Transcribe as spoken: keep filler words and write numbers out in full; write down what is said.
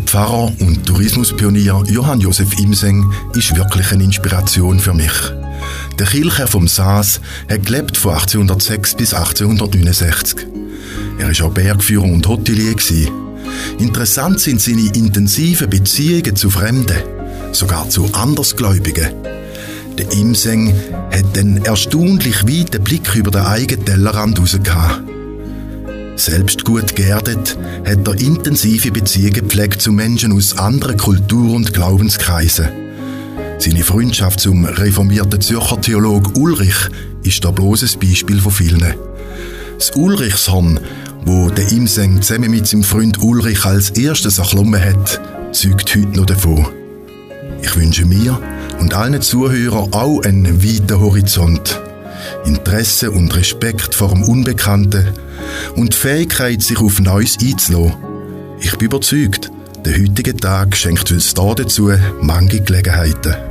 Pfarrer und Tourismuspionier Johann Josef Imseng ist wirklich eine Inspiration für mich. Der Kirchherr vom Saas hat gelebt von achtzehnhundertsechs bis achtzehnhundertneunundsechzig. Er war auch Bergführer und Hotelier. Interessant sind seine intensiven Beziehungen zu Fremden, sogar zu Andersgläubigen. Der Imseng hat einen erstaunlich weiten Blick über den eigenen Tellerrand raus gehabt. Selbst gut geerdet hat er intensive Beziehungen gepflegt zu Menschen aus anderen Kultur- und Glaubenskreisen. Seine Freundschaft zum reformierten Zürcher Theolog Ulrich ist da bloß ein Beispiel von vielen. Das Ulrichshorn, wo der Imseng zusammen mit seinem Freund Ulrich als erstes erklommen hat, zeugt heute noch davon. Ich wünsche mir und allen Zuhörern auch einen weiten Horizont, Interesse und Respekt vor dem Unbekannten und die Fähigkeit, sich auf Neues einzulassen. Ich bin überzeugt, der heutige Tag schenkt uns da dazu manche Gelegenheiten.